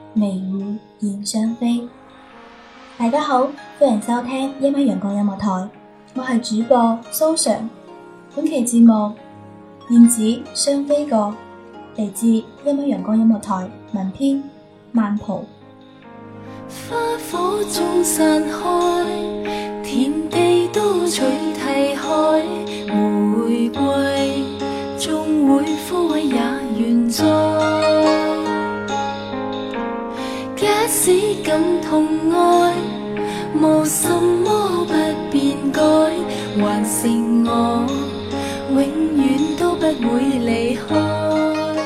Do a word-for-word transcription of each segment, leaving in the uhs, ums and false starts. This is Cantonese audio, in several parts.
微雨燕雙飛。大家好，歡迎收聽一米陽光音樂台，我係主播蘇常。本期節目燕子雙飛過，嚟自一米陽光音樂台文編萬蒲。 花火中散開，田地都隨題開，玫瑰終會枯萎也願栽。假使感痛愛，無什麼不變改，還是我永遠都不會離開。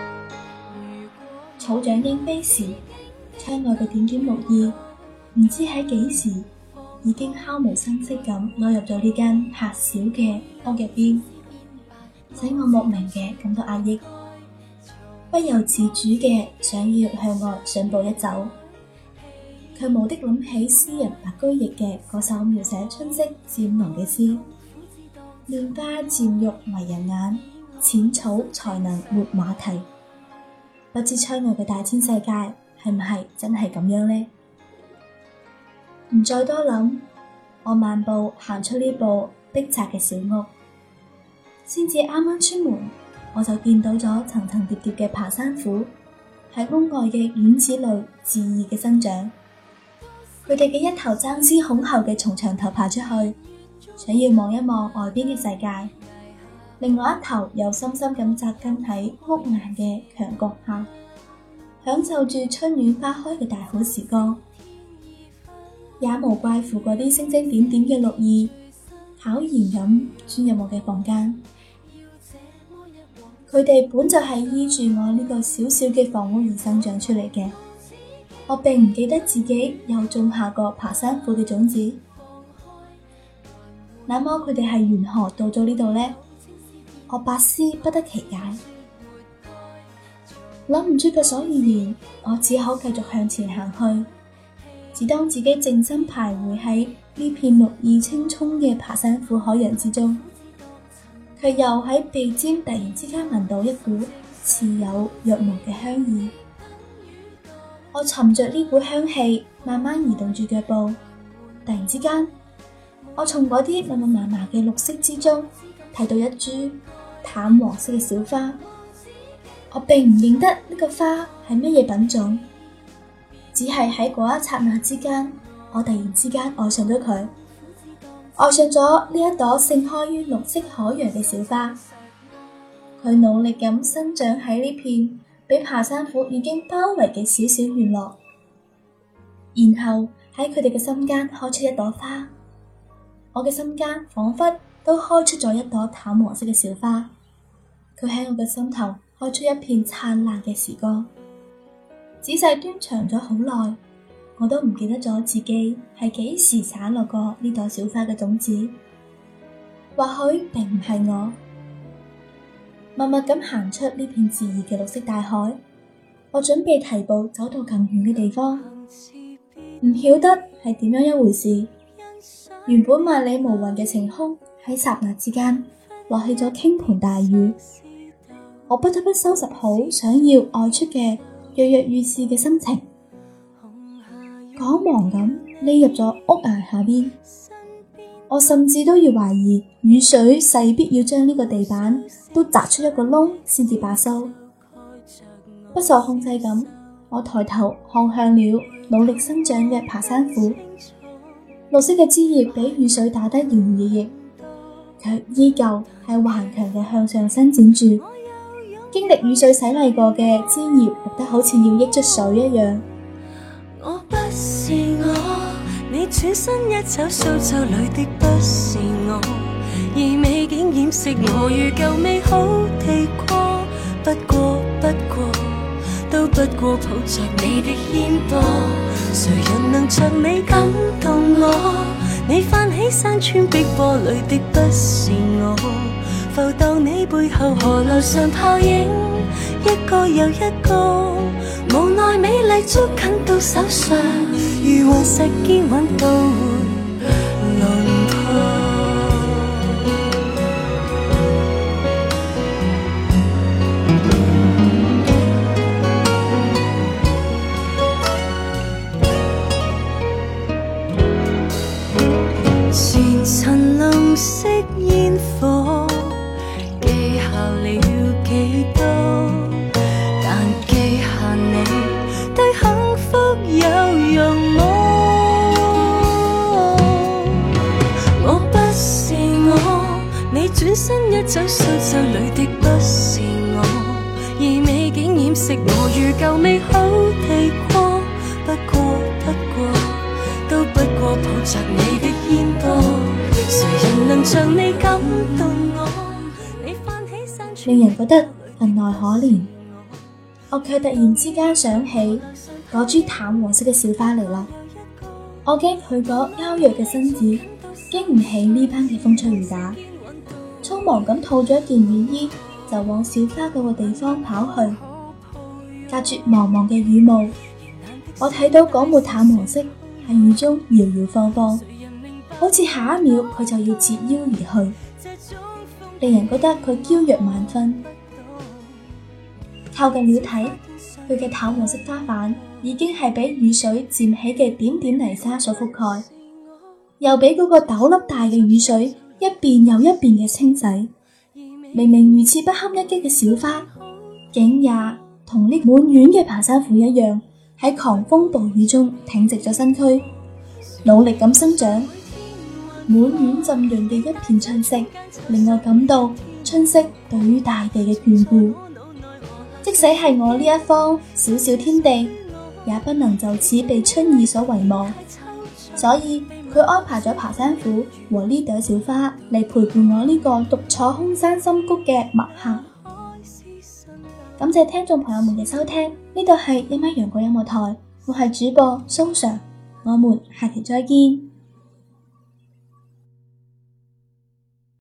草長鶯飛時，窗外嘅點點綠意，唔知喺幾時已經悄無聲息咁落入咗呢間狹小嘅屋入邊，使我莫名嘅感到壓抑，不由自主嘅想要向外上步一走，卻無的諗起詩人白居易嘅嗰首描寫春色漸濃嘅詩：亂花漸欲迷人眼，淺草才能沒馬蹄。不知窗外嘅大千世界係唔係真係咁樣呢？唔再多諗，我漫步行出呢部逼窄嘅小屋，先至啱啱出門，我就見到咗層層疊疊嘅爬山虎喺屋外嘅院子裏恣意嘅生長。佢哋嘅一頭爭先恐後嘅從牆頭爬出去，想要望一望外邊嘅世界，另外一頭又深深咁扎根喺屋檐嘅牆角下，享受住春暖花開嘅大好時光。也無怪乎嗰啲星星點點嘅綠意悄然咁鑽入我嘅房間，佢哋本就係依住我呢個小小嘅房屋而生長出嚟嘅。我並唔記得自己又種下過爬山虎嘅種子。那麼佢哋係如何到咗呢度呢？我百思不得其解，諗唔出個所以然，我只好繼續向前行去。只當自己靜心徘徊喺呢片綠意青蔥嘅爬山虎海洋之中，卻又喺鼻尖突然之間聞到一股似有若無嘅香意。我尋着呢股香氣慢慢移動住腳步，突然之間，我從嗰啲密密麻麻嘅綠色之中睇到一株淡黃色嘅小花。我並唔認得呢個花係乜嘢品種，只係喺嗰一剎那之間，我突然之間愛上咗佢，愛上咗呢一朵盛開於綠色海洋嘅小花。佢努力咁生長喺呢片俾爬山虎已經包圍嘅小小院落，然後喺佢哋嘅心間開出一朵花。我嘅心間仿佛都開出咗一朵淡黃色嘅小花，佢喺我嘅心頭開出一片燦爛嘅時光。仔細端詳咗好耐，我都唔記得咗自己係幾時灑落過呢朵小花嘅種子。或許並唔係我。默默咁行出呢片恣意嘅綠色大海，我準備提步走到更遠嘅地方。唔曉得係點樣一回事，原本萬里無雲嘅晴空喺剎那之間落起咗傾盆大雨。我不得不收拾好想要外出嘅躍躍欲試嘅心情，趕忙咁匿入咗屋檐下邊。我甚至都要懷疑雨水勢必要將呢個地板都砸出一個窿先至罷休。不受控制咁，我抬頭看向了努力生長嘅爬山虎，綠色嘅枝葉俾雨水打得搖搖曳曳，卻依舊係頑強嘅向上伸展住。經歷雨水洗禮過嘅枝葉綠得好似要溢出水一樣。 我不是我，你轉身一走，蘇州裏的不是我，而美景掩飾我如舊美好地過。不過不過都不過抱着你的肩膊，誰人能像你感動我？你泛起山川碧波裏的不是我，浮蕩你背後河流上泡影，一個又一個，無奈美麗捉緊到手上，如雲石堅穩到輪廓。 熄煙火，記下了幾多，但記下你對幸福有用麼？我不是我，你轉身一走，蘇州裡的不是我，而美景掩飾我如舊美好地過，不過不過都不過抱着你的肩膊，誰人能像你感動我？你泛起山川， 令人覺得分外可憐。我卻突然之間想起嗰株淡黃色嘅小花嚟啦，我驚佢嗰嬌弱嘅身子經唔起呢班嘅風吹雨打，匆忙咁套咗一件雨衣就往小花嗰個地方跑去。隔住茫茫嘅雨霧，我睇到嗰抹淡黃色喺雨中搖搖晃晃，好似下一秒佢就要折腰而去，令人覺得佢嬌弱萬分。靠近了睇，佢嘅淡黃色花瓣已經係俾雨水濺起嘅點點泥沙所覆蓋，又俾嗰個斗粒大嘅雨水一遍又一遍嘅清洗。明明如此不堪一擊嘅小花，竟也同呢滿園嘅爬山虎一樣，喺狂風暴雨中挺直咗身軀，努力咁生長。滿園浸潤嘅一片春色，令我感到春色對於大地嘅眷顧。即使係我呢一方小小天地，也不能就此被春意所遺忘。所以佢安排咗爬山虎和呢朵小花嚟陪伴我呢個獨坐空山深谷嘅墨客。感謝聽眾朋友們嘅收聽，呢度係一米陽光音樂台，我係主播蘇常，我們下期再見。